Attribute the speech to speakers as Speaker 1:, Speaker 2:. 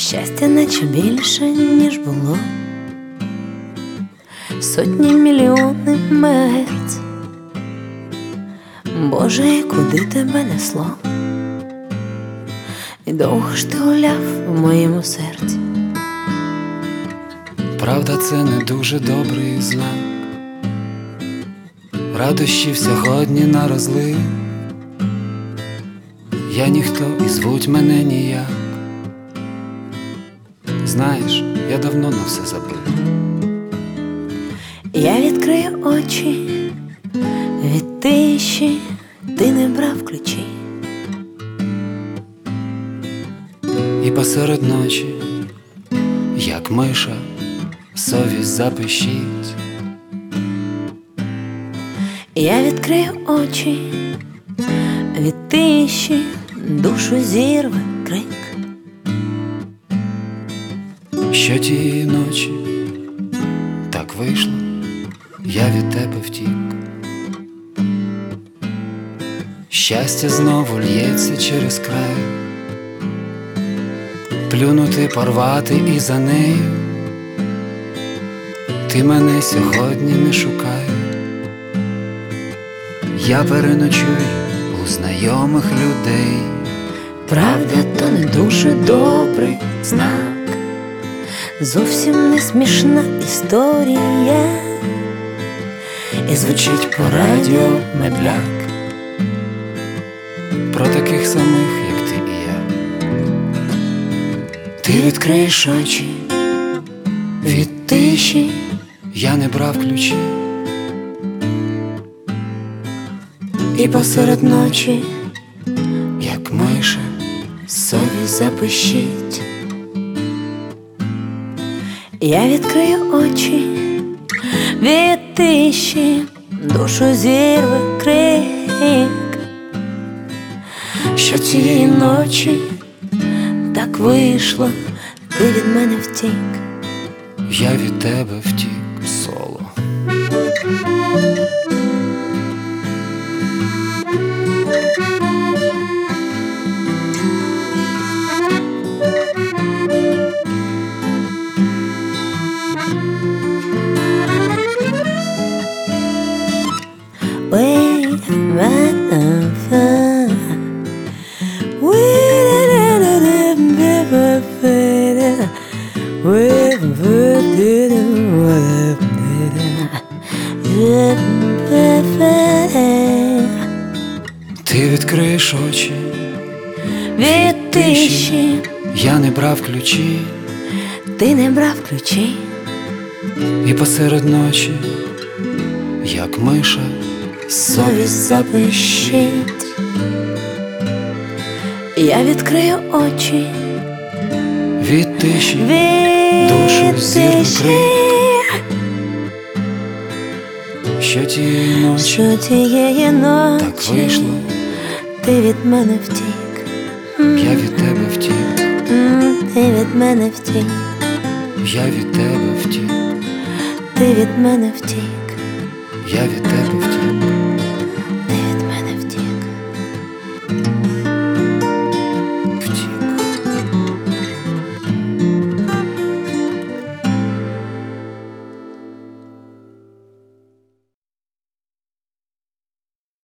Speaker 1: Щастя наче більше, ніж було, сотні мільйони мегагерц. Боже, і куди тебе несло? І довго ж ти гуляв в моєму серці.
Speaker 2: Правда, це не дуже добрий знак. Радощів сьогодні на розлив. Я ніхто і звуть мене ніяк. Знаєш, я давно на все забив.
Speaker 1: Я відкрию очі від тиші, ти не брав ключі.
Speaker 2: І посеред ночі, як миша, совість запищить.
Speaker 1: Я відкрию очі від тиші, душу зірве крик.
Speaker 2: Що тієї ночі так вийшло, я від тебе втік. Щастя знову л'ється через край. Плюнути, порвати і за нею. Ти мене сьогодні не шукай. Я переночую у знайомих людей.
Speaker 1: Правда, то не дуже добрий знак. Зовсім не смішна історія. І звучить по радіо медляк.
Speaker 2: Про таких самих, як ти і я.
Speaker 1: Ти відкриєш очі від тиші,
Speaker 2: я не брав ключі.
Speaker 1: і посеред ночі
Speaker 2: Як миша,
Speaker 1: совість запищить. Я відкрию очі від тиші, душу зірве крик. Що цієї ночі так вийшло, ти від мене втік.
Speaker 2: я від тебе втік соло. Ти відкриєш очі
Speaker 1: від тиші,
Speaker 2: я не брав ключі.
Speaker 1: ти не брав ключі.
Speaker 2: І посеред ночі, як миша,
Speaker 1: Совість запищить. Я відкрию очі
Speaker 2: від тиші,
Speaker 1: від
Speaker 2: душу зірве
Speaker 1: тиші.
Speaker 2: крик. Що тієї ночі
Speaker 1: Що тієї ночі
Speaker 2: так вийшло,
Speaker 1: ти від мене втік.
Speaker 2: я від тебе втік.
Speaker 1: Ти від мене втік.
Speaker 2: Я від тебе втік.
Speaker 1: Ти від мене втік.
Speaker 2: Я від тебе втік.